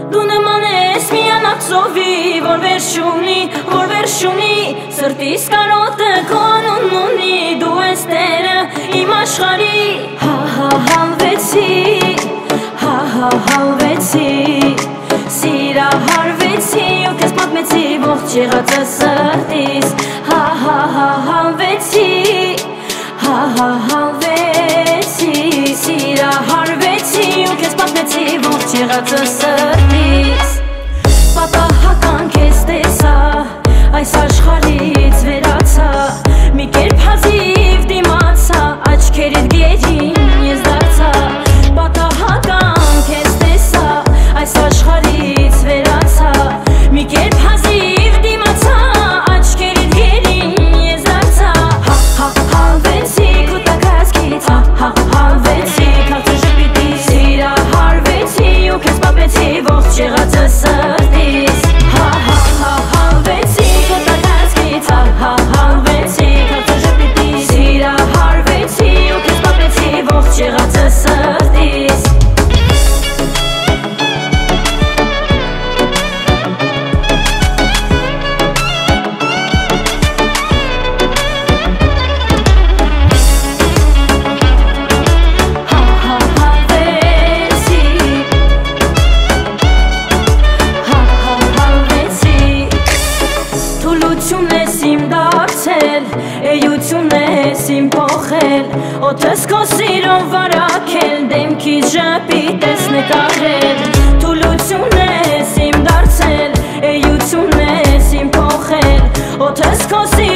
Դու նման ես միանակ ծովի, որ վերջ ունի Սրտիս կարոտը քո անունն ունի Դու ես Տերը իմ աշխարհի Հալվեցի Սիրահարվեցի ու քեզ պատմեցի ողջ եղածը սրտիս Հալվեցի Սիրահարվեցի ու քեզ պատմեցի ողջ եղածը սրտիս Պատահական քեզ տեսա, այս աշխարհից վերացա Մի կերպ հազիվ դիմացա, աչքերիդ գերին ես դարձա Պատահական քեզ տեսա, այս աշխարհից վերացա Մի կերպ հազիվ դիմացա, աչքերիդ գերին ես դարձա Հալվեցի քո տակածքից, հալվեցի քաղցր ժպիտից Սիրահարվեցի ու քեզ պատմեցի ողջ եղածը սրտիս Հալվեցի քո տակածքից, հալվեցի քաղցր ժպիտից Սիրահարվեցի ու քեզ պատմեցի ողջ եղածը սրտիս Էյություն ես իմ փոխել Օդս քո սիրով վարակել Դեմքից ժպիտ ես նկարել Թուլություն ես իմ դարձել Էյություն ես իմ փոխել Օդս քո սիրով